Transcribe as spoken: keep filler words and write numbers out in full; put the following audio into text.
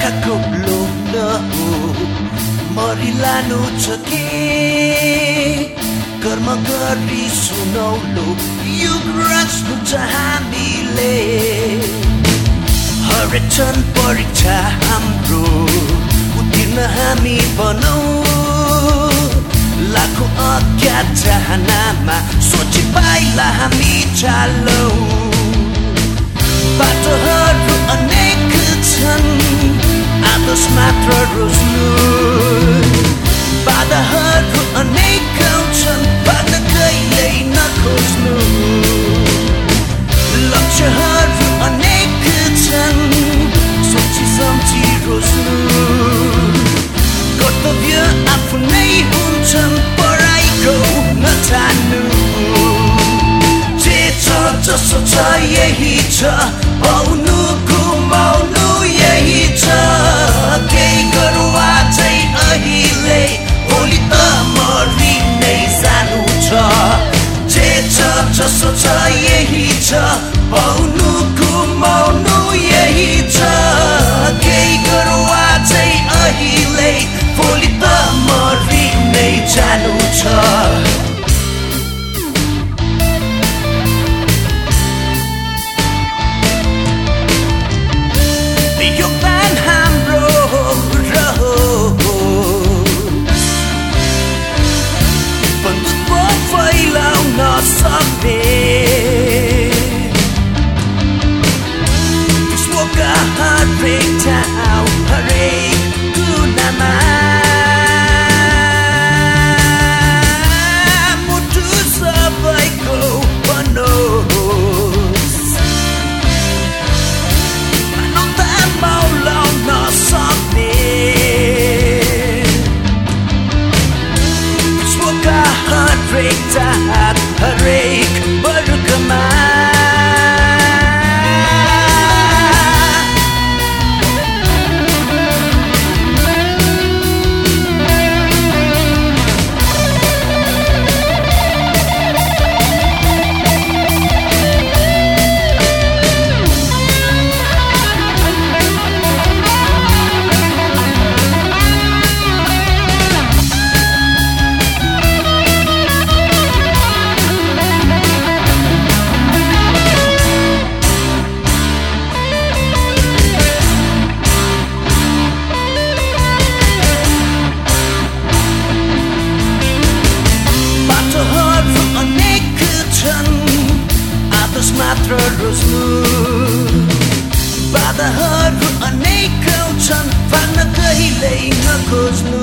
मायाको लोभ हो मरिलानु छ के कर्म गरी सुनौलो युग रच्नु छ हामीले हरेक क्षण परीक्षा हाम्रो उत्तीर्ण हामी बनौँ लाखौं अज्ञात चाहनामा सोची पाइला हामी चालौँ बाटोहरू अनेक छन् आदर्श मात्र रोज्नु बाधाहरू अनेक छन् बाधा कहिल्यै नखोज्नु लक्ष्यहरू अनेक छन् सोची सम्झी रोज्नु कर्तव्य आफ्नै हुन्छन् पढाइको नठान्नु जे छ जसो छ यही छ पाउनु घुमाउनु यही छ केही गरौँ आजै अहिले भोलि त मरि नै जानु छ जे छ जसो छ यही छ पाउनु घुमाउनु यही छ केही गरौँ आजै अहिले भोलि त मरि नै जानु छ हरेक वर्गमा मात्र रोज्नु बाधाहरू अनेक छन् भाग्न कहिल्यै नखोज्नु